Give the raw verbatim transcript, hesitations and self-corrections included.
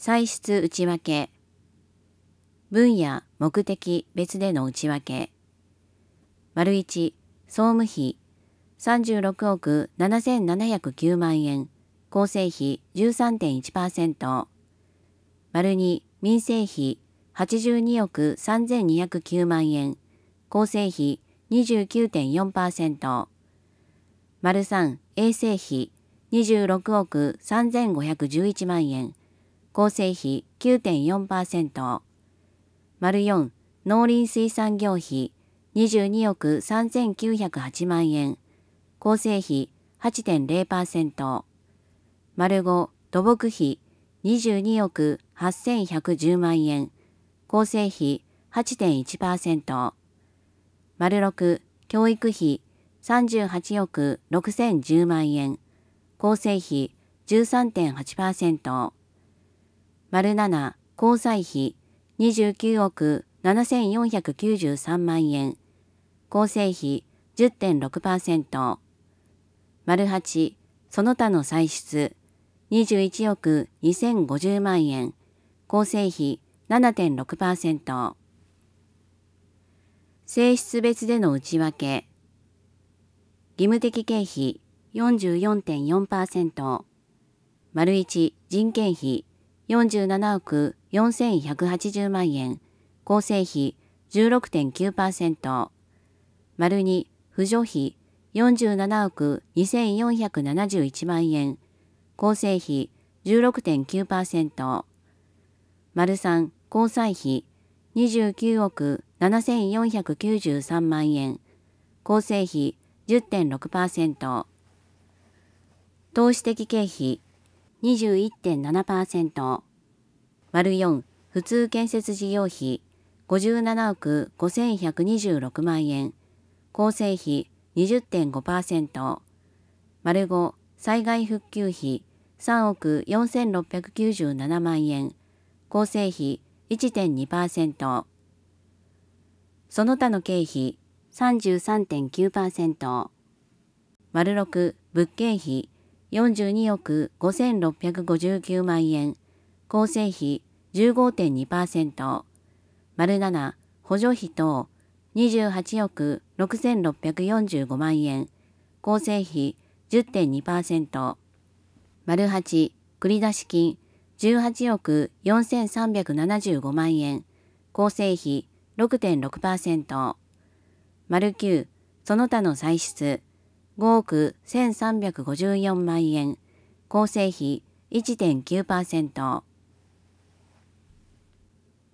歳出内訳。分野・目的別での内訳。丸いち、総務費さんじゅうろくおくななせんななひゃくきゅうまんえん、構成比 じゅうさんてんいちパーセント。丸に、民生費はちじゅうにおくさんぜんにひゃくきゅうまんえん、構成比 にじゅうきゅうてんよんパーセント。丸さん、衛生費にじゅうろくおくさんぜんごひゃくじゅういちまんえん、構成比 きゅうてんよんパーセント。丸よん、農林水産業費にじゅうにおくさんぜんきゅうひゃくはちまんえん、構成比 はちてんぜろパーセント。丸ご、土木費にじゅうにおくはっせんひゃくじゅうまんえん、構成比 はちてんいちパーセント。丸ろく、教育費さんじゅうはちおくろくせんじゅうまんえん、構成比 じゅうさんてんはちパーセント。丸なな、交際費にじゅうきゅうおくななせんよんひゃくきゅうじゅうさんまんえん、構成比 じゅってんろくパーセント。丸はち、その他の歳出にじゅういちおくにせんごじゅうまんえん、構成比 ななてんろくパーセント。性質別での内訳。義務的経費 よんじゅうよんてんよんパーセント。丸いち、人件費よんじゅうななおくよんせんひゃくはちじゅうまんえん、構成比 じゅうろくてんきゅうパーセント。丸に、扶助費よんじゅうななおくにせんよんひゃくななじゅういちまんえん、構成比 じゅうろくてんきゅうパーセント。丸さん、交際費にじゅうきゅうおくななせんよんひゃくきゅうじゅうさんまんえん、構成比 じゅってんろくパーセント。投資的経費 にじゅういってんななパーセント。丸よん、普通建設事業費ごじゅうななおくごせんひゃくにじゅうろくまんえん、構成比 にじゅってんごパーセント。丸ご、災害復旧費さんおくよんせんろっぴゃくきゅうじゅうななまんえん、構成比 いってんにパーセント。その他の経費 さんじゅうさんてんきゅうパーセント。丸ろく、物件費よんじゅうにおくごせんろっぴゃくごじゅうきゅうまんえん、構成比 じゅうごてんにパーセント。丸なな、補助費等にじゅうはちおくろくせんろっぴゃくよんじゅうごまんえん、構成比 じゅってんにパーセント。丸はち、繰出金じゅうはちおくよんせんさんびゃくななじゅうごまんえん、構成比 ろくてんろくパーセント。丸きゅう、その他の歳出ごおくせんさんびゃくごじゅうよんまんえん、構成比 いってんきゅうパーセント。